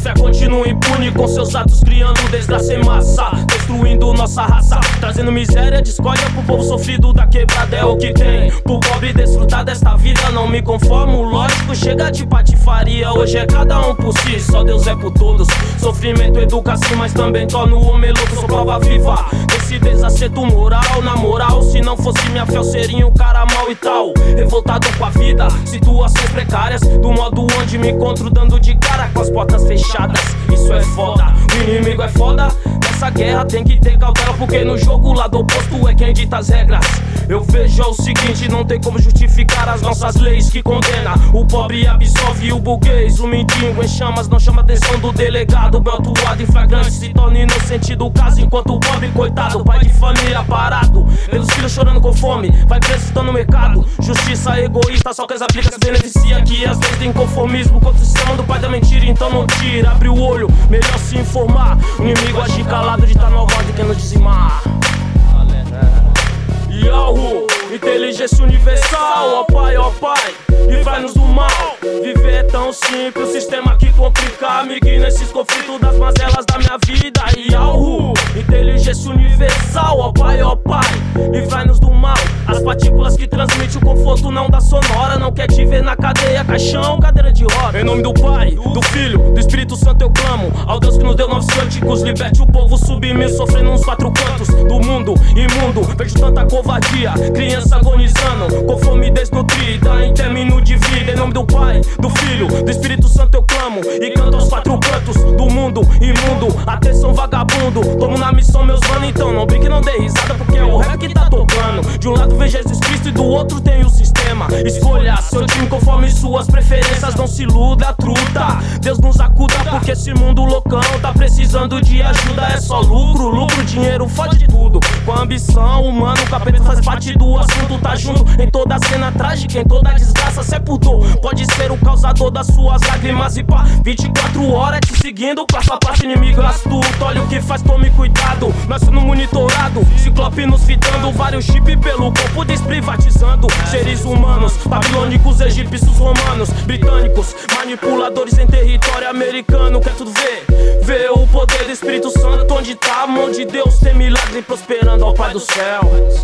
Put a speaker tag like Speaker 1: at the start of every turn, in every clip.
Speaker 1: fé continua impune com seus atos, criando desgraça em massa, destruindo nossa raça, trazendo miséria, discórdia pro povo sofrido da quebrada. É o que tem pro pobre desfrutar desta vida. Não me conformo, lógico, chega de patifaria. Hoje é cada um por si, só Deus é por todos. Sofrimento educa sim, mas também torna o homem louco. Sou prova viva desse desacerto moral. Na moral, se não fosse minha fé eu seria um cara mau e tal. Revoltado com a vida, situações precárias, do modo onde me encontro dando de cara com as portas fechadas. Isso é foda, o inimigo é foda. Nessa guerra tem que ter cautela, porque no jogo o lado oposto é quem dita as regras. Eu vejo o seguinte, não tem como justificar as nossas leis que condena. O pobre absolve o burguês, o mendigo em chamas não chama a atenção do delegado. Meu atuado em flagrante se torna inocente do caso, enquanto o pobre coitado, pai de família parado, pelos filhos chorando com fome, vai preso estando no mercado. Justiça egoísta, só que as aplica se beneficia, que às vezes tem conformismo contra o sistema do pai da mentira. Então não tira, abre o olho, melhor se informar. O inimigo agir calado de tá nova ordem que nos dizimar. Yahoo, inteligência universal, ó pai, livrai-nos do mal. Viver é tão simples, o sistema que complica, me guia nesses conflitos das mazelas da minha vida. Yahoo, inteligência universal, ó pai, livrai-nos do mal. As partículas que transmite o conforto não dá sonora, não quer te ver na cadeia, caixão, cadeira de roda. Em nome do Pai, do Filho, do Espírito Santo eu clamo ao Deus que nos deu novos cânticos, liberte o povo submisso, sofrendo nos quatro cantos do mundo imundo. Vejo tanta covardia, criança agonizando, com fome desnutrida, em término de vida. Em nome do Pai, do Filho, do Espírito Santo eu clamo e canto aos quatro cantos do mundo imundo. Atenção vagabundo, tomo na missão meus mano, então não brinque, não dê risada, porque é o rap que tá tocando. De um lado vem Jesus Cristo e do outro tem o sistema. Escolha seu time conforme suas preferências, não se iluda, truta. Deus nos acuda, porque esse mundo loucão tá precisando de ajuda. É só lucro, dinheiro fode de tudo. Com a ambição humana, o capeta faz parte do assunto. Tá junto em toda a cena trágica, em toda a desgraça, se é por dor. Pode ser o causador das suas lágrimas e pá, 24 horas te seguindo, passo a passo inimigo astuto. Olha o que faz, tome cuidado, nós somos monitorado, Ciclope nos fitando, vários chips pelo corpo desprivatizando. Seres humanos, babilônicos, egípcios, romanos, britânicos, manipuladores em território americano. Quer tudo ver? Vê o poder do Espírito Santo, onde tá a mão de Deus, tem milagre prosperando ao Pai do céu.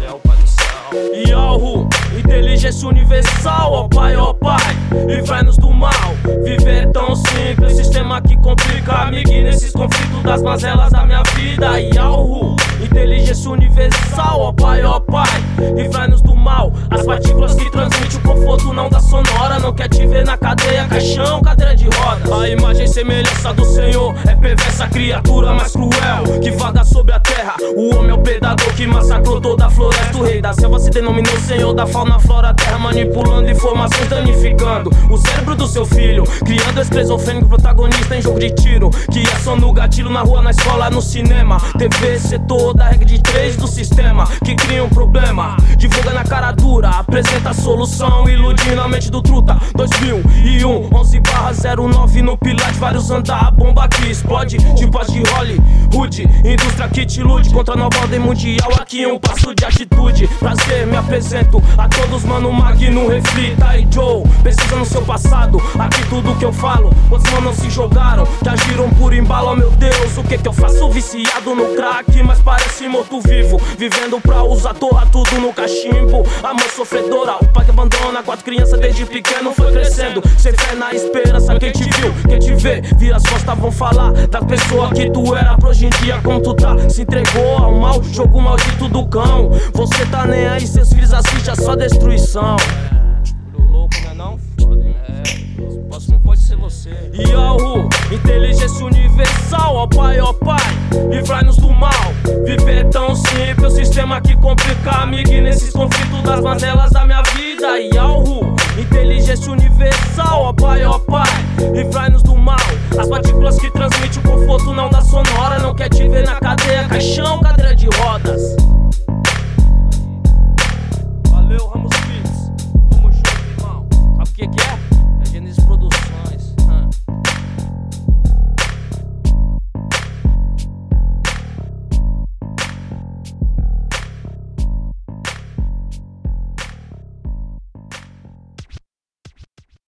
Speaker 1: Yahoo, inteligência universal, ó pai, livrai-nos do mal. Viver é tão simples, sistema que complica, me guia nesses conflitos das mazelas da minha vida. Yahoo, inteligência universal, ó pai, livrai-nos do mal. As partículas que transmite o conforto não dá sonora, não quer te ver na cadeia, caixão, cadeira de roda. A imagem e semelhança do Senhor é perversa, criatura mais cruel que vaga sobre a terra. O homem é o predador que massacrou toda a floresta. O rei da selva se denominou Senhor da fauna, flora, terra, manipulando informações, danificando o cérebro do seu filho, criando esquizofrênico protagonista em jogo de tiro, que é só no gatilho, na rua, na escola, no cinema, TV, setor da regra de 3 do sistema, que cria um problema, divulga na cara dura, apresenta a solução, iludindo a mente do truta. 2001, 11/09 no pilar de vários andar, a bomba que explode, de pós de Hollywood, indústria que te ilude, contra a nova ordem mundial, aqui um passo de atitude. Prazer, me apresento a todos, mano, Magno, reflita e Joe, pesquisa no seu passado, aqui tudo que eu falo, outros mano não se jogaram, que agiram por embalo, oh meu Deus, o que eu faço? Viciado no crack, mas parece morto-vivo, vivendo pra usar, torra tudo no cachimbo. A mãe sofredora, o pai que abandona, 4 crianças desde pequeno foi crescendo, sem fé na esperança, quem te viu, quem te vê, vira as costas, vão falar da pessoa que tu era, pra hoje em dia como tu tá, se entregou ao mal, jogo maldito do cão, você tá nem aí, seus filhos assistem a sua destruição. Louco, não é não? Foda, hein? O próximo pode ser você. Yahoo, inteligência universal, ó pai, livrai-nos do mal. Viver é tão simples, o sistema que complica, me guia nesses conflitos das mazelas da minha vida. Yahoo, inteligência universal, ó pai, livrai-nos do mal. As partículas que transmite o conforto não dá sonora, não quer te ver na cadeia, caixão, cadeira de roda.